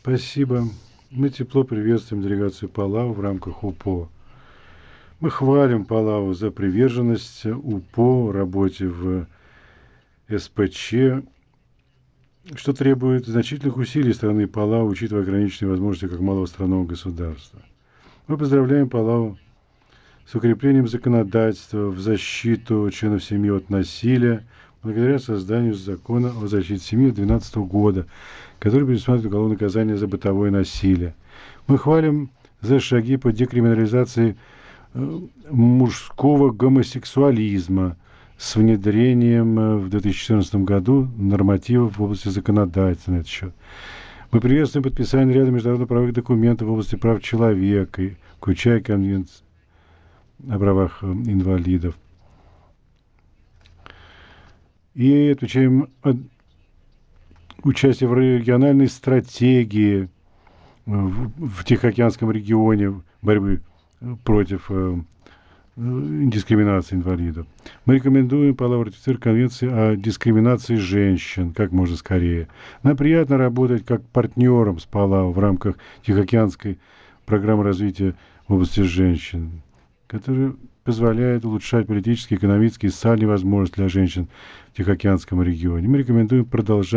Спасибо. Мы тепло приветствуем делегацию Палау в рамках УПО. Мы хвалим Палау за приверженность УПО работе в СПЧ, что требует значительных усилий страны Палау, учитывая ограниченные возможности как малого странного государства. Мы поздравляем Палау с укреплением законодательства в защиту членов семьи от насилия, благодаря созданию закона о защите семьи 2012 года, который предусматривает уголовное наказание за бытовое насилие. Мы хвалим за шаги по декриминализации мужского гомосексуализма с внедрением в 2014 году нормативов в области законодательства на этот счет. Мы приветствуем подписание ряда международно-правовых документов в области прав человека, включая Конвенцию о правах инвалидов. И отвечаем участие в региональной стратегии в Тихоокеанском регионе борьбы против дискриминации инвалидов. Мы рекомендуем Палау ратифицировать Конвенцию о дискриминации женщин как можно скорее. Нам приятно работать как партнером с Палау в рамках Тихоокеанской программы развития в области женщин, которая позволяет улучшать политические, экономические и социальные возможности для женщин в Тихоокеанском регионе. Мы рекомендуем продолжать